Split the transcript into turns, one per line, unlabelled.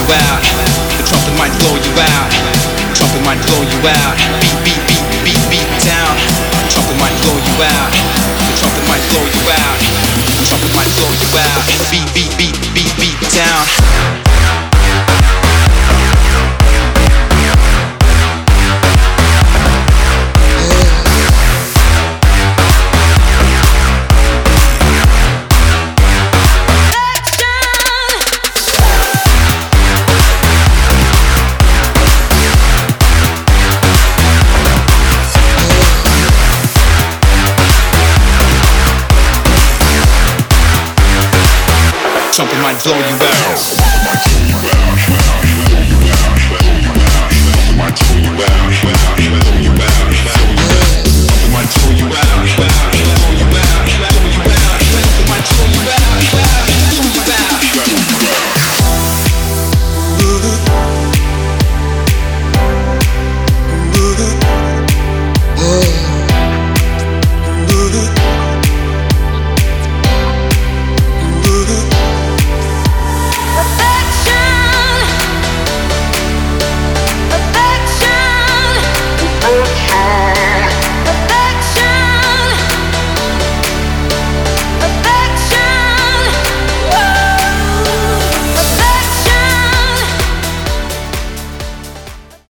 out. The trumpet might blow you out. The trumpet might blow you out. Beat, beat, beat, beat, beat down. The trumpet might blow you out. The trumpet might blow you out. The trumpet might blow you out. Beat, beat, beat, beat, beat down. Trumpet might blow you out.